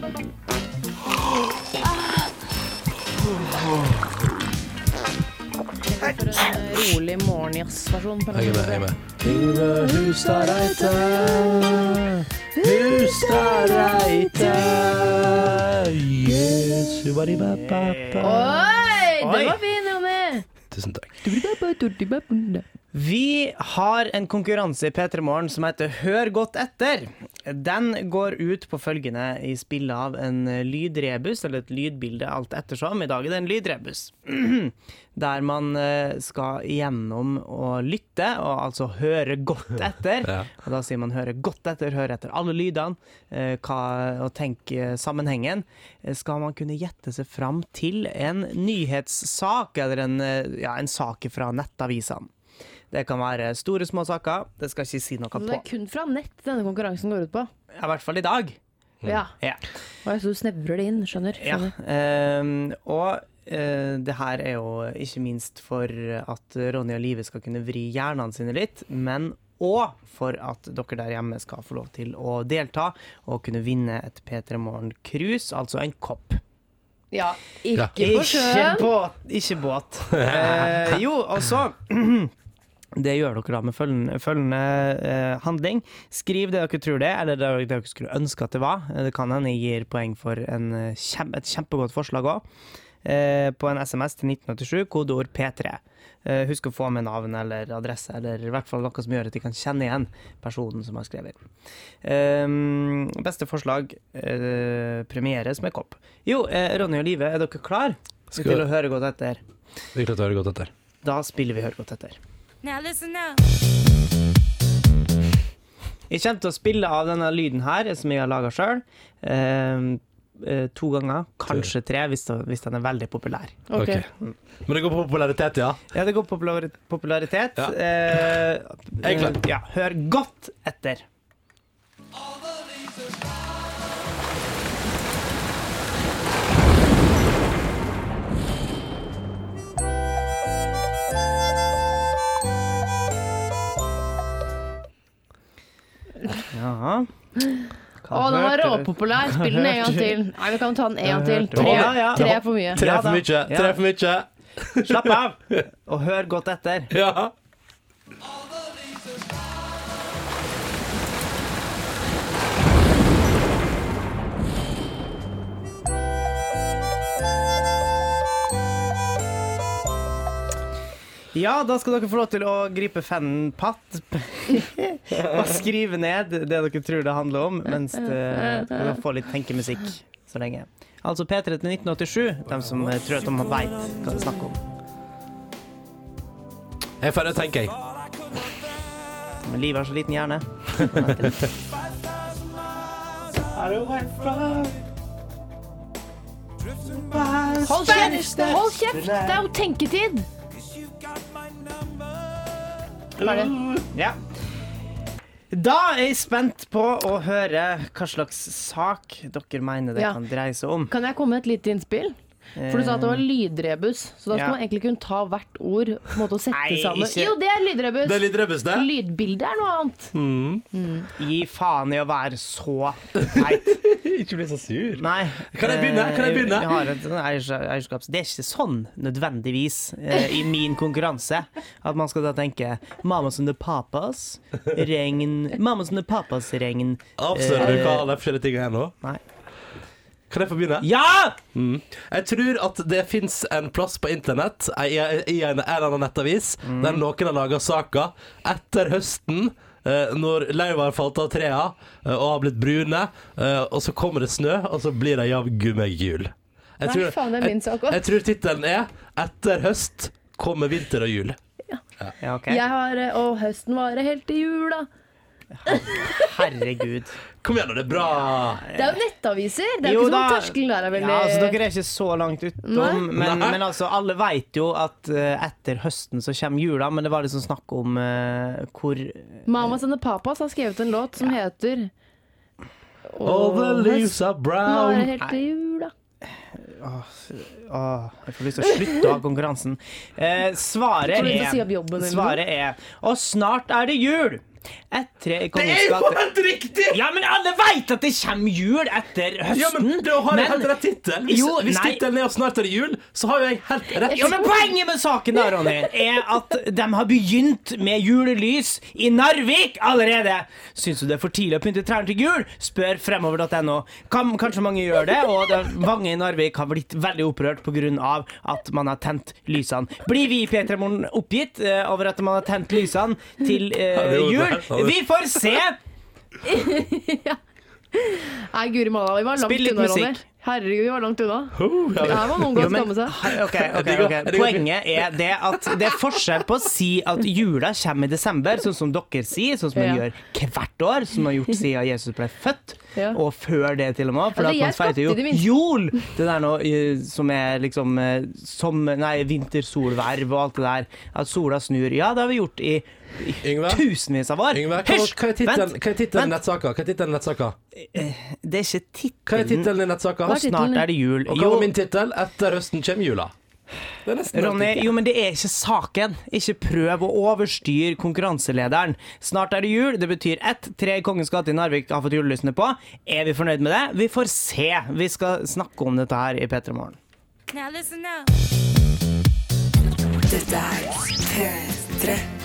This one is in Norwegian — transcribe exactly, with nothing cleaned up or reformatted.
For en rolig morgenjazzversjon på Jeg er med, jeg er med. Yngve Hustad Reite, Hustad Reite, yes, ba-di-ba-ba-ba. Oi, det Oi. var fin, Jonny. Tusen takk. Vi har en konkurranse i P tre Morgen som heter Hør godt etter. Den går ut på følgende i spillet av en lydrebus, eller et lydbilde alt ettersom. I dag er det en lydrebus. Der man skal gjennom å lytte, og altså høre godt etter. Ja. Og da sier man høre godt etter, høre etter alle lydene, eh, hva, og tenke sammenhengen. Eh, Skal man kunne gjette seg fram til en nyhetssak, eller en, eh, ja, en sak fra nettavisene. Det kan være store, små saker. Det skal ikke si noe Så det på. er kun fra nett denne konkurransen går ut på. I hvert fall i dag. Ja. Ja. Og så du snevrer det inn, skjønner. Ja. skjønner. ehm, og eh, det her er jo ikke minst for at Ronny og Live skal kunne vri hjernene sine litt, men og for at dere der hjemme skal få lov til å delta og kunne vinne et P tre Morgen Cruise, altså en kopp. Ja, ikke Ja. på Ikke sjøen. båt. Ikke båt. Eh, jo, og så det gjør dere da med følgende, følgende eh, handling. Skriv det dere tror det, eller det, det dere skulle ønske at det var. Det kan hende jeg gir poeng for en, eh, kjem, et kjempegodt forslag også. Eh, på en S M S til nitten åttisju, kodeord P tre. Eh, husk å få med navn eller adresse, eller i hvert fall noe som gjør at de kan kjenne igjen personen som har skrevet. Eh, beste forslag eh, premieres med kopp. Jo, eh, Ronny og Live, er dere klar Skal- til å høre godt etter? Vi klarer å høre godt etter. Da spiller vi Hør godt etter. Now listen up. Jeg kommer til å spille av denne lyden her, som jeg har laget selv, eh, eh, to ganger, kanskje tre, hvis, det, hvis den er veldig populær. Ok. Ok. Men det går på popularitet, ja. Ja, det går på popular popularitet. Ja. Eh, Jeg er klar. eh, ja, hør godt etter. Ja. Hva Å, den var hørte du? råpopulær. Spill den en gang til. Nei, vi kan ta den en gang til. hørte du? Tre, Ja, ja. tre er for mye. Tre Ja, for da. mye, tre Ja. for mye. Slapp av, og hør godt etter. Ja. Ja, da skal dere få lov til å gripe fennen patt og skrive ned det dere tror det handler om, mens det, dere får litt tenkemusikk så lenge. Altså P tre til nitten åttisju, de som eh, tror at de vet hva det snakker om. Jeg er ferdig, tenker jeg. Men livet har så liten hjerne. Hold kjeft! Hold kjeft! Det er jo tenketid! Ferdig. Ja. Da er jeg spent på å høre hva slags sak dere mener det Ja. kan dreie seg om. Kan jeg komme med et lite innspill? For du sa at det var lydrebus, så da skal Ja. man egentlig kunne ta hvert ord på en måte og sette Nei, sammen. ikke- Jo, det er lydrebus. Det er litt rebus, det. Lydbilde er noe annet. Gi faen i å være så teit. Ikke bli så sur. Nei. Kan jeg begynne? Kan jeg begynne? Vi har et sånn eiers- eierskaps... Det er ikke sånn nødvendigvis eh, i min konkurranse at man skal da tenke Mamas and the Papas, regn Mamas and the Papas, regn Avslører du hva alle forskjellige ting er nå? Nei. Kan jeg få begynne? Ja! Mm. Jeg tror at det finnes en plass på internett i, i en, en eller annen nettavis der noen har laget saker etter høsten, eh, når lauvet har falt av trea eh, og har blitt brune, eh, og så kommer det snø, og så blir det jaggu meg jul. Jeg Nei, tror, faen, det er min sak også. jeg, jeg tror tittelen er 'Etter høst kommer vinter og jul'. Ja, ok. Jeg har, eh, og høsten varer helt til jula. Herregud. Kom igjen, nå, det er bra. Det er jo nettaviser. Det er Jo ikke da. sånn terskelen der er veldig Ja, altså, dere er ikke så langt utom, Nei. men, Nei. men altså, alle vet jo at eh, etter høsten så kommer jula, men det var liksom snakk om eh, hvor Mamas and the Papas har skrevet en låt som heter All the leaves are Høsten brown. varer helt til jula. Åh, jeg får lyst til å slutte å ha konkurransen. Eh, svaret Får du lyst til å si er opp jobben din? Svaret er Og snart er det jul! Et tre i Det er Kongens jo gate. helt riktig! Ja, men alle vet at det kommer jul etter høsten. Ja, men du har jo helt rett tittel. Hvis, Jo, hvis nei. tittelen er at snart er det jul, så har jo jeg helt rett. Ja, men poenget med saken da, Ronny, er at de har begynt med julelys i Narvik allerede. Syns du det er for tidlig å pynte trærne til jul? Spør fremover punktum no. Kan, kanskje mange gjør det, og det, mange i Narvik har blitt veldig opprørt på grunn av at man har tent lysene. Blir vi i P tre Morgen oppgitt eh, over at man har tent lysene til eh, Ja, det er jo jul? det. Ja, det- Vi får se! Nei, Guri malla, vi var langt Spill litt unna, Ronny. musikk. Herregud, vi var langt unna. Oh, ja, Det her var noen Jo, gang men- skamme seg. Ok, ok, digger- ok. jeg digger- Poenget er det at det er forskjell på å si at jula kommer i desember, sånn som dere sier, sånn som vi Ja. gjør hvert år, som vi har gjort siden Jesus ble født, Ja. og før det til og med, for Altså, at jeg man feirer jo skapte det minst. jol! Det der nå eh, som er liksom eh, som, nei, vintersolverv og alt det der, at sola snur. Ja, det har vi gjort i, i Yngve? tusenvis av år. Yngve, hva, Hysj! hva er tittelen Vent, hva er tittelen i vent. nettsaka? Hva er tittelen i nettsaka? Det er ikke Hva er tittelen. tittelen i nettsaka? Og snart er det jul. Og hva var min tittel? Etter høsten kommer jula. Det er nesten Ronny, helt riktig. jo, men det er ikke saken. Ikke prøv å overstyre konkurranselederen. Snart er det jul. Det betyr ett. Tre i Kongens gate i Narvik har fått julelysene på. Er vi fornøyd med det? Vi får se. Vi skal snakke om dette her i P tre Morgen. Now listen up. Dette er P tre.